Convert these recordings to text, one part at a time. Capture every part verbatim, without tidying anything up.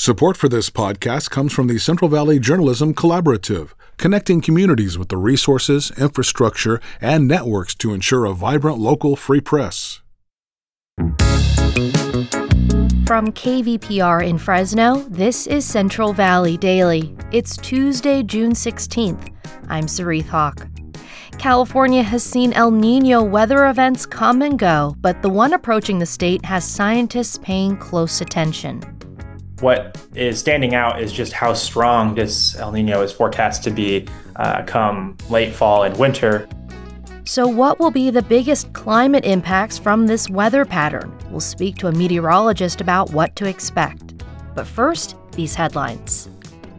Support for this podcast comes from the Central Valley Journalism Collaborative, connecting communities with the resources, infrastructure, and networks to ensure a vibrant local free press. From K V P R in Fresno, this is Central Valley Daily. It's Tuesday, June sixteenth. I'm Sarith Hawk. California has seen El Niño weather events come and go, but the one approaching the state has scientists paying close attention. What is standing out is just how strong this El Niño is forecast to be uh, come late fall and winter. So what will be the biggest climate impacts from this weather pattern? We'll speak to a meteorologist about what to expect. But first, these headlines.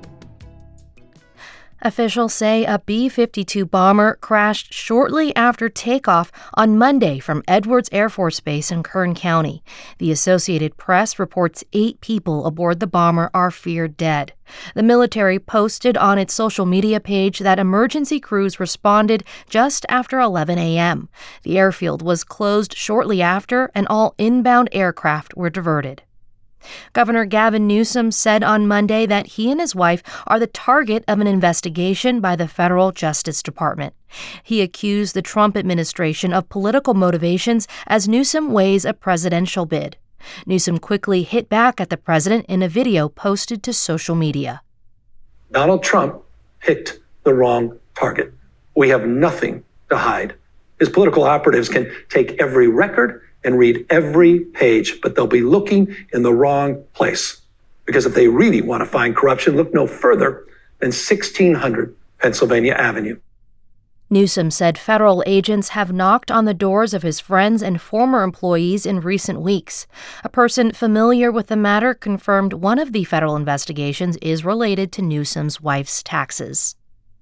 Officials say a B fifty-two bomber crashed shortly after takeoff on Monday from Edwards Air Force Base in Kern County. The Associated Press reports eight people aboard the bomber are feared dead. The military posted on its social media page that emergency crews responded just after eleven a.m. The airfield was closed shortly after, and all inbound aircraft were diverted. Governor Gavin Newsom said on Monday that he and his wife are the target of an investigation by the federal Justice Department. He accused the Trump administration of political motivations as Newsom weighs a presidential bid. Newsom quickly hit back at the president in a video posted to social media. Donald Trump picked the wrong target. We have nothing to hide. His political operatives can take every record and read every page, but they'll be looking in the wrong place. Because if they really want to find corruption, look no further than sixteen hundred Pennsylvania Avenue. Newsom said federal agents have knocked on the doors of his friends and former employees in recent weeks. A person familiar with the matter confirmed one of the federal investigations is related to Newsom's wife's taxes.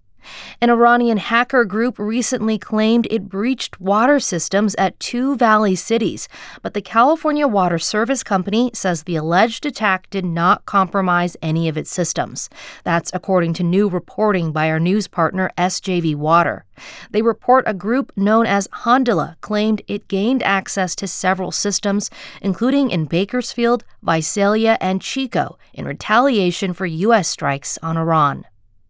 An Iranian hacker group recently claimed it breached water systems at two valley cities, but the California Water Service Company says the alleged attack did not compromise any of its systems. That's according to new reporting by our news partner S J V Water. They report a group known as Hondala claimed it gained access to several systems, including in Bakersfield, Visalia, and Chico, in retaliation for U S strikes on Iran.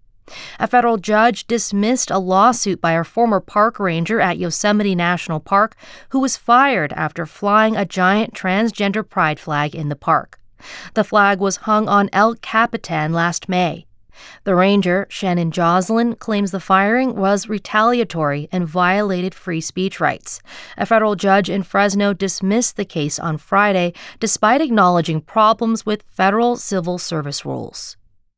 A federal judge dismissed a lawsuit by a former park ranger at Yosemite National Park who was fired after flying a giant transgender pride flag in the park. The flag was hung on El Capitan last May. The ranger, Shannon Joslin, claims the firing was retaliatory and violated free speech rights. A federal judge in Fresno dismissed the case on Friday, despite acknowledging problems with federal civil service rules.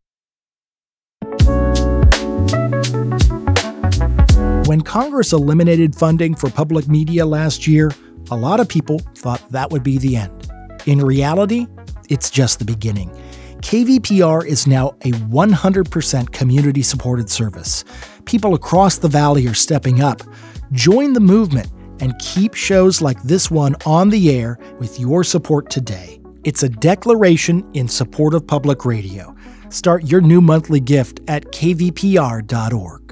When Congress eliminated funding for public media last year, a lot of people thought that would be the end. In reality, it's just the beginning. K V P R is now a one hundred percent community-supported service. People across the valley are stepping up. Join the movement and keep shows like this one on the air with your support today. It's a declaration in support of public radio. Start your new monthly gift at k v p r dot org.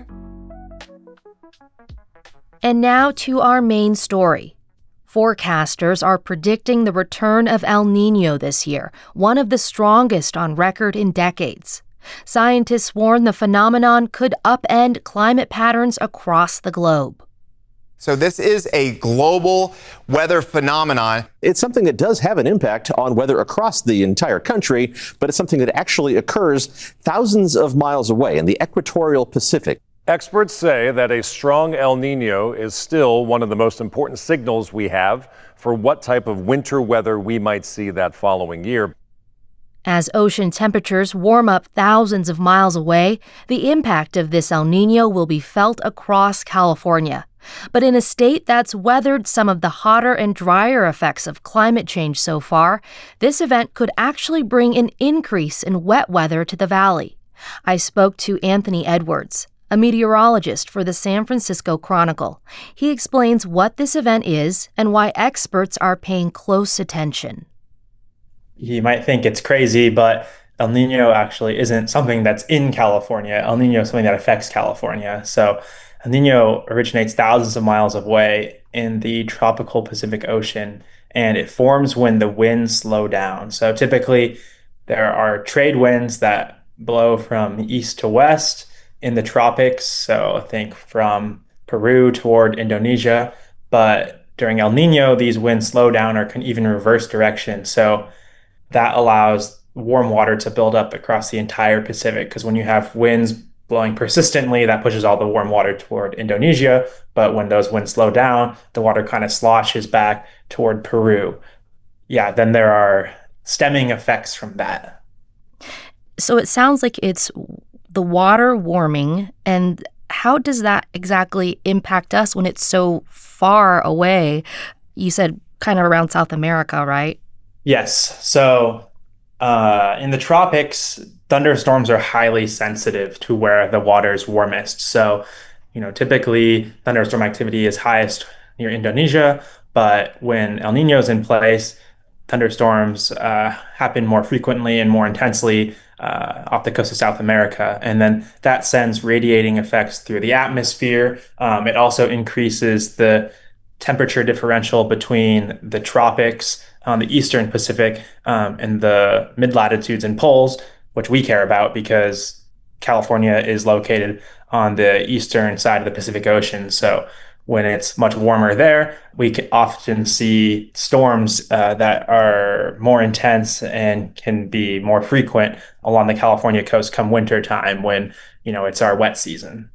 And now to our main story. Forecasters are predicting the return of El Niño this year, one of the strongest on record in decades. Scientists warn the phenomenon could upend climate patterns across the globe. So this is a global weather phenomenon. It's something that does have an impact on weather across the entire country, but it's something that actually occurs thousands of miles away in the equatorial Pacific. Experts say that a strong El Niño is still one of the most important signals we have for what type of winter weather we might see that following year. As ocean temperatures warm up thousands of miles away, the impact of this El Niño will be felt across California. But in a state that's weathered some of the hotter and drier effects of climate change so far, this event could actually bring an increase in wet weather to the valley. I spoke to Anthony Edwards, a meteorologist for the San Francisco Chronicle. He explains what this event is and why experts are paying close attention. You might think it's crazy, but El Niño actually isn't something that's in California. El Niño is something that affects California. So El Niño originates thousands of miles away in the tropical Pacific Ocean, and it forms when the winds slow down. So typically, There are trade winds that blow from east to west in the tropics. So I think from Peru toward Indonesia. But during El Nino, these winds slow down or can even reverse direction. So that allows warm water to build up across the entire Pacific. Because when you have winds blowing persistently, that pushes all the warm water toward Indonesia. But when those winds slow down, the water kind of sloshes back toward Peru. Yeah, then there are stemming effects from that. So it sounds like it's the water warming. And how does that exactly impact us when it's so far away? You said kind of around South America, right? Yes. So uh, in the tropics, thunderstorms are highly sensitive to where the water is warmest. So, you know, typically thunderstorm activity is highest near Indonesia, but when El Nino is in place, thunderstorms uh, happen more frequently and more intensely uh, off the coast of South America. And then that sends radiating effects through the atmosphere. Um, it also increases the temperature differential between the tropics on the eastern Pacific um, and the mid-latitudes and poles, which we care about because California is located on the eastern side of the Pacific Ocean. So when it's much warmer there, we can often see storms uh, that are more intense and can be more frequent along the California coast come winter time when, you know, it's our wet season.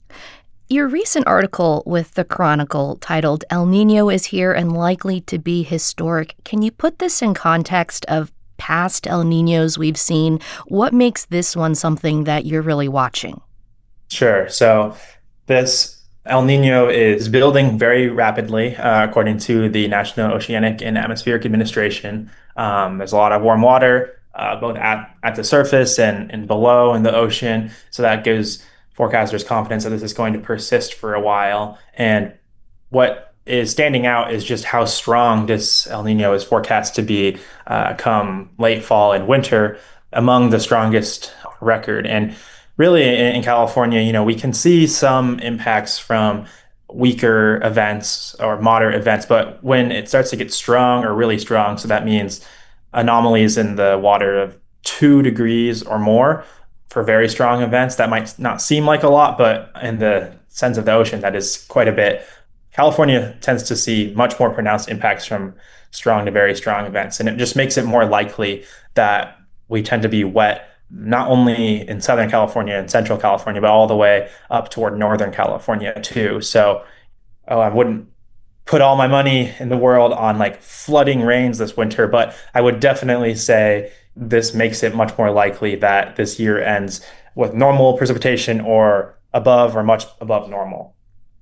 Your recent article with the Chronicle titled El Nino is Here and Likely to Be Historic. Can you put this in context of past El Ninos we've seen? What makes this one something that you're really watching? Sure. So this El Nino is building very rapidly, uh, according to the National Oceanic and Atmospheric Administration. Um, there's a lot of warm water, uh, both at, at the surface and, and below in the ocean. So that gives forecasters confidence that this is going to persist for a while. And what is standing out is just how strong this El Nino is forecast to be uh, come late fall and winter, among the strongest record. And really in, in California, you know, we can see some impacts from weaker events or moderate events, but when it starts to get strong or really strong, so that means anomalies in the water of two degrees or more for very strong events, that might not seem like a lot, but in the sense of the ocean, that is quite a bit. California tends to see much more pronounced impacts from strong to very strong events. And it just makes it more likely that we tend to be wet, not only in Southern California and Central California, but all the way up toward Northern California too. So oh, I wouldn't put all my money in the world on like flooding rains this winter, but I would definitely say this makes it much more likely that this year ends with normal precipitation or above or much above normal.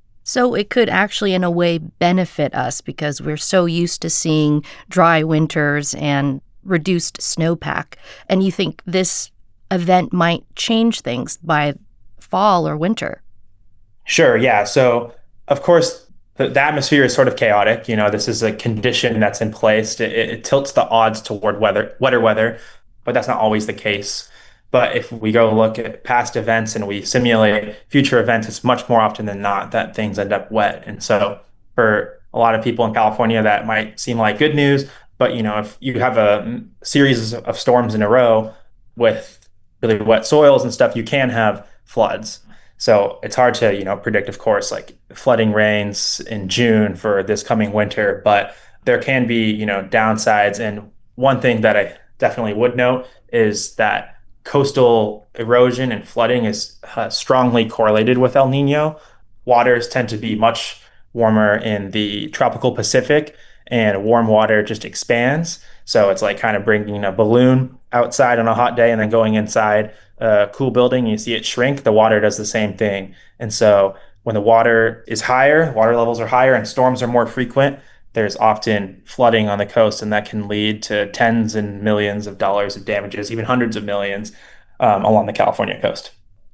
So it could actually, in a way, benefit us because we're so used to seeing dry winters and reduced snowpack. And you think this event might change things by fall or winter? Sure, yeah. So, of course, the, the atmosphere is sort of chaotic. You know, this is a condition that's in place. It, it tilts the odds toward weather, wetter weather, but that's not always the case. But if we go look at past events and we simulate future events, it's much more often than not that things end up wet. And so for a lot of people in California, that might seem like good news. But, you know, if you have a series of storms in a row with really wet soils and stuff, you can have floods. So it's hard to, you know, predict, of course, like flooding rains in June for this coming winter, but there can be, you know, downsides. And one thing that I definitely would note is that coastal erosion and flooding is uh, strongly correlated with El Nino. Waters tend to be much warmer in the tropical Pacific, and warm water just expands. So it's like kind of bringing a balloon outside on a hot day and then going inside a cool building, you see it shrink. The water does the same thing. And so when the water is higher, water levels are higher and storms are more frequent, there's often flooding on the coast, and that can lead to tens and millions of dollars of damages, even hundreds of millions um, along the California coast.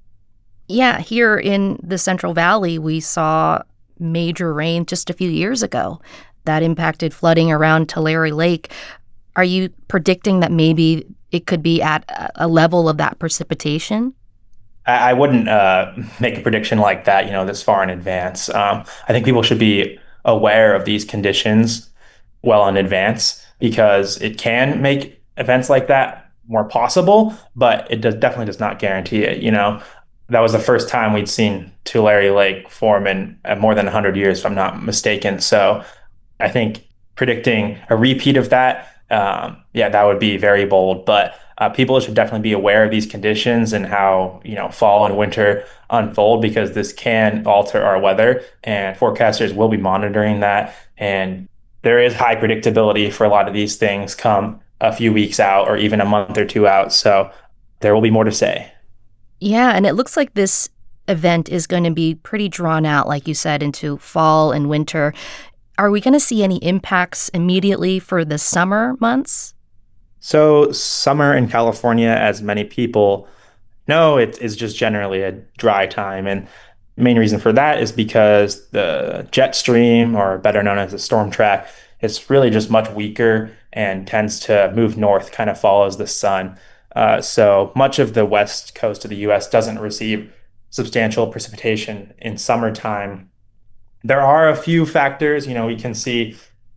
Yeah, here in the Central Valley, we saw major rain just a few years ago that impacted flooding around Tulare Lake. Are you predicting that maybe it could be at a level of that precipitation? I, I wouldn't uh, make a prediction like that, you know, this far in advance. Um, I think people should be aware of these conditions well in advance because it can make events like that more possible, but it does, definitely does not guarantee it. You know, that was the first time we'd seen Tulare Lake form in uh, more than one hundred years, if I'm not mistaken. So I think predicting a repeat of that, um, yeah, that would be very bold. But uh, people should definitely be aware of these conditions and how, you know, fall and winter unfold, because this can alter our weather, and forecasters will be monitoring that. And there is high predictability for a lot of these things come a few weeks out or even a month or two out. So there will be more to say. Yeah, and it looks like this event is going to be pretty drawn out, like you said, into fall and winter. Are we going to see any impacts immediately for the summer months? So summer in California, as many people know, it is just generally a dry time. And the main reason for that is because the jet stream, or better known as the storm track, is really just much weaker and tends to move north, kind of follows the sun. Uh, so much of the west coast of the U S doesn't receive substantial precipitation in summertime. There are a few factors. You know, we can see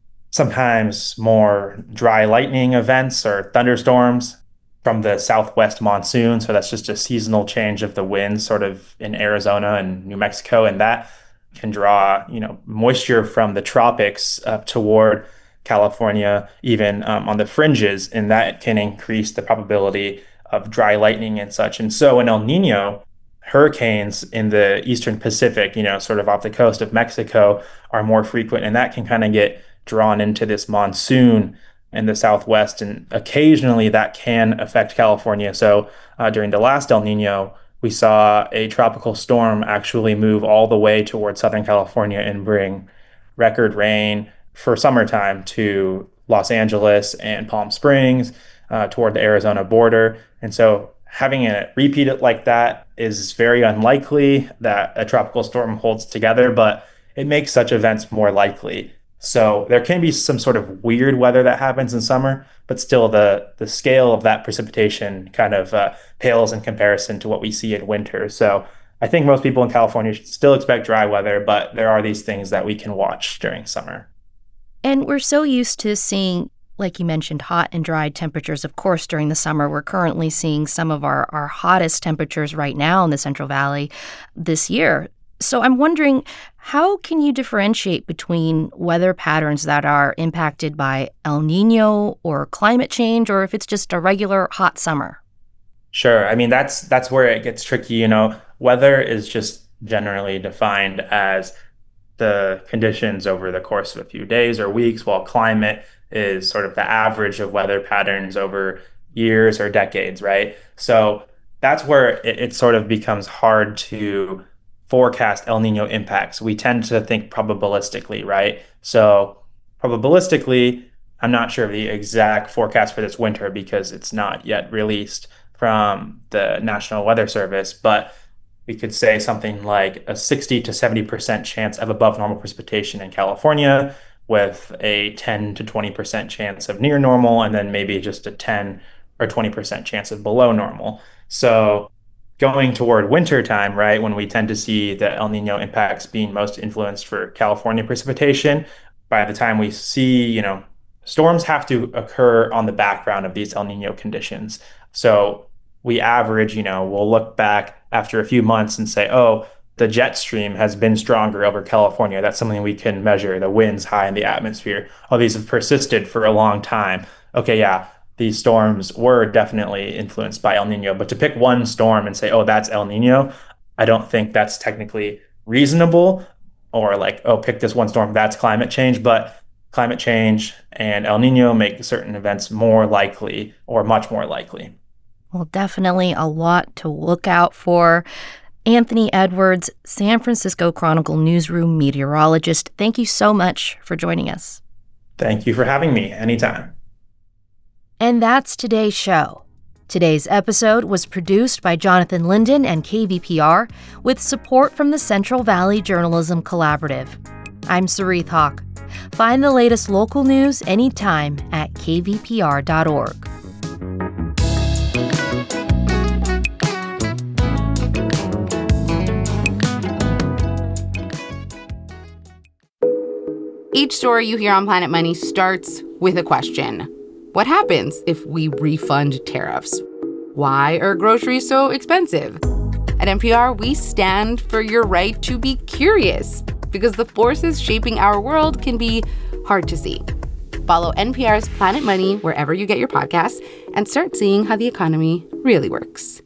sometimes more dry lightning events or thunderstorms from the southwest monsoon. So that's just a seasonal change of the wind sort of in Arizona and New Mexico. And that can draw, you know, moisture from the tropics up toward California, even um, on the fringes. And that can increase the probability of dry lightning and such. And so in El Nino, hurricanes in the eastern Pacific, you know, sort of off the coast of Mexico, are more frequent. And that can kind of get drawn into this monsoon in the southwest, and occasionally that can affect California. So uh, during the last El Nino, we saw a tropical storm actually move all the way towards Southern California and bring record rain for summertime to Los Angeles and Palm Springs, uh, toward the Arizona border. And so having it repeat it like that is very unlikely that a tropical storm holds together, but it makes such events more likely. So there can be some sort of weird weather that happens in summer, but still the the scale of that precipitation kind of uh, pales in comparison to what we see in winter. So I think most people in California should still expect dry weather, but there are these things that we can watch during summer. And we're so used to seeing, like you mentioned, hot and dry temperatures, of course, during the summer. We're currently seeing some of our, our hottest temperatures right now in the Central Valley this year. So I'm wondering, how can you differentiate between weather patterns that are impacted by El Nino or climate change, or if it's just a regular hot summer? Sure. I mean, that's that's where it gets tricky. You know, weather is just generally defined as the conditions over the course of a few days or weeks, while climate is sort of the average of weather patterns over years or decades, right? So that's where it, it sort of becomes hard to forecast El Nino impacts. We tend to think probabilistically, right? So probabilistically, I'm not sure of the exact forecast for this winter because it's not yet released from the National Weather Service, but we could say something like a sixty to seventy percent chance of above normal precipitation in California, with a ten to twenty percent chance of near normal, and then maybe just a ten or twenty percent chance of below normal. So going toward winter time, right, when we tend to see the El Nino impacts being most influenced for California precipitation, by the time we see, you know, storms have to occur on the background of these El Nino conditions. So we average, you know, we'll look back after a few months and say, oh, the jet stream has been stronger over California. That's something we can measure. The winds high in the atmosphere. Oh, these have persisted for a long time. Okay, yeah, these storms were definitely influenced by El Nino. But to pick one storm and say, oh, that's El Nino, I don't think that's technically reasonable. Or like, oh, pick this one storm, that's climate change. But climate change and El Nino make certain events more likely, or much more likely. Well, definitely a lot to look out for. Anthony Edwards, San Francisco Chronicle newsroom meteorologist, thank you so much for joining us. Thank you for having me. Anytime. And that's today's show. Today's episode was produced by Jonathan Linden and K V P R with support from the Central Valley Journalism Collaborative. I'm Sarith Hawk. Find the latest local news anytime at k v p r dot org. Each story you hear on Planet Money starts with a question. What happens if we refund tariffs? Why are groceries so expensive? At N P R, we stand for your right to be curious, because the forces shaping our world can be hard to see. Follow N P R's Planet Money wherever you get your podcasts and start seeing how the economy really works.